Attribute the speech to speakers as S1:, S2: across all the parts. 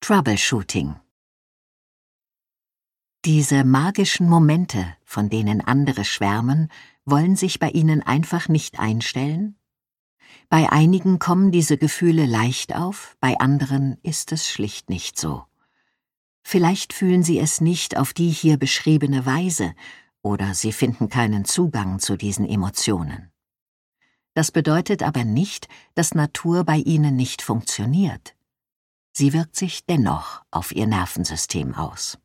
S1: Troubleshooting. Diese magischen Momente, von denen andere schwärmen, wollen sich bei Ihnen einfach nicht einstellen? Bei einigen kommen diese Gefühle leicht auf, bei anderen ist es schlicht nicht so. Vielleicht fühlen Sie es nicht auf die hier beschriebene Weise, oder Sie finden keinen Zugang zu diesen Emotionen. Das bedeutet aber nicht, dass Natur bei Ihnen nicht funktioniert. Sie wirkt sich dennoch auf Ihr Nervensystem aus.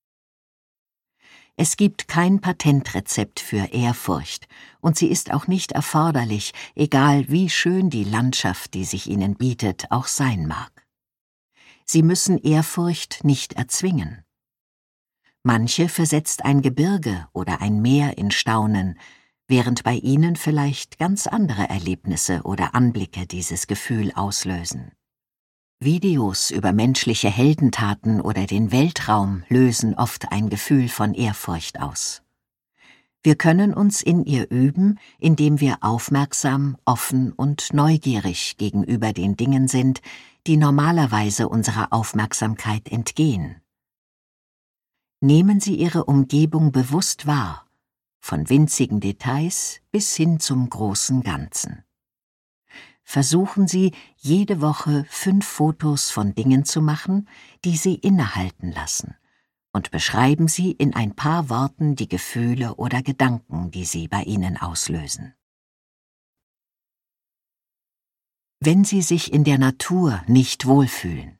S1: Es gibt kein Patentrezept für Ehrfurcht, und sie ist auch nicht erforderlich, egal wie schön die Landschaft, die sich Ihnen bietet, auch sein mag. Sie müssen Ehrfurcht nicht erzwingen. Manche versetzt ein Gebirge oder ein Meer in Staunen, während bei Ihnen vielleicht ganz andere Erlebnisse oder Anblicke dieses Gefühl auslösen. Videos über menschliche Heldentaten oder den Weltraum lösen oft ein Gefühl von Ehrfurcht aus. Wir können uns in ihr üben, indem wir aufmerksam, offen und neugierig gegenüber den Dingen sind, die normalerweise unserer Aufmerksamkeit entgehen. Nehmen Sie Ihre Umgebung bewusst wahr, von winzigen Details bis hin zum großen Ganzen. Versuchen Sie, jede Woche 5 Fotos von Dingen zu machen, die Sie innehalten lassen, und beschreiben Sie in ein paar Worten die Gefühle oder Gedanken, die sie bei Ihnen auslösen. Wenn Sie sich in der Natur nicht wohlfühlen.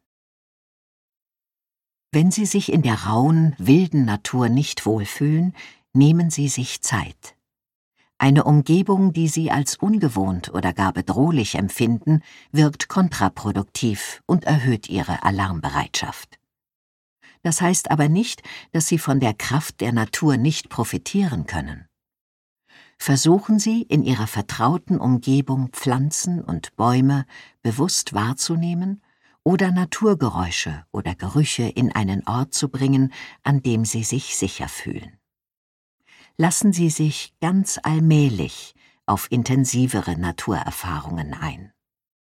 S1: Wenn Sie sich in der rauen, wilden Natur nicht wohlfühlen, nehmen Sie sich Zeit. Eine Umgebung, die Sie als ungewohnt oder gar bedrohlich empfinden, wirkt kontraproduktiv und erhöht Ihre Alarmbereitschaft. Das heißt aber nicht, dass Sie von der Kraft der Natur nicht profitieren können. Versuchen Sie, in Ihrer vertrauten Umgebung Pflanzen und Bäume bewusst wahrzunehmen oder Naturgeräusche oder Gerüche in einen Ort zu bringen, an dem Sie sich sicher fühlen. Lassen Sie sich ganz allmählich auf intensivere Naturerfahrungen ein.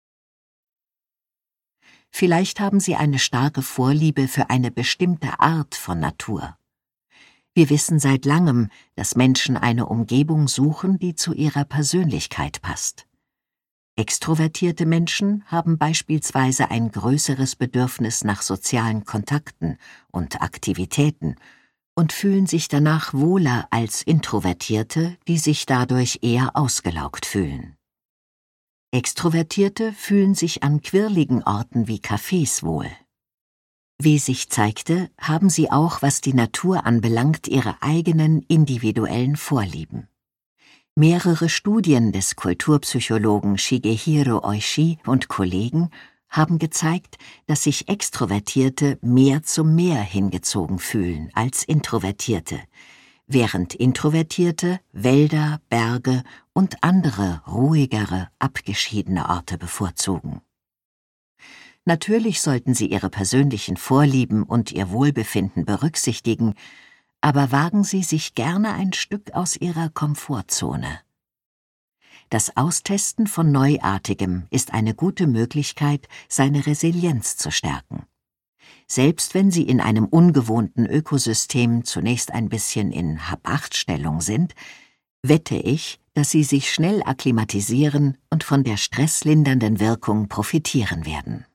S1: Vielleicht haben Sie eine starke Vorliebe für eine bestimmte Art von Natur. Wir wissen seit langem, dass Menschen eine Umgebung suchen, die zu ihrer Persönlichkeit passt. Extrovertierte Menschen haben beispielsweise ein größeres Bedürfnis nach sozialen Kontakten und Aktivitäten und fühlen sich danach wohler als Introvertierte, die sich dadurch eher ausgelaugt fühlen. Extrovertierte fühlen sich an quirligen Orten wie Cafés wohl. Wie sich zeigte, haben sie auch, was die Natur anbelangt, ihre eigenen individuellen Vorlieben. Mehrere Studien des Kulturpsychologen Shigehiro Oishi und Kollegen haben gezeigt, dass sich Extrovertierte mehr zum Meer hingezogen fühlen als Introvertierte, während Introvertierte Wälder, Berge und andere ruhigere, abgeschiedene Orte bevorzugen. Natürlich sollten Sie Ihre persönlichen Vorlieben und Ihr Wohlbefinden berücksichtigen, aber wagen Sie sich gerne ein Stück aus Ihrer Komfortzone. Das Austesten von Neuartigem ist eine gute Möglichkeit, seine Resilienz zu stärken. Selbst wenn Sie in einem ungewohnten Ökosystem zunächst ein bisschen in Hab-Acht-Stellung sind, wette ich, dass Sie sich schnell akklimatisieren und von der stresslindernden Wirkung profitieren werden.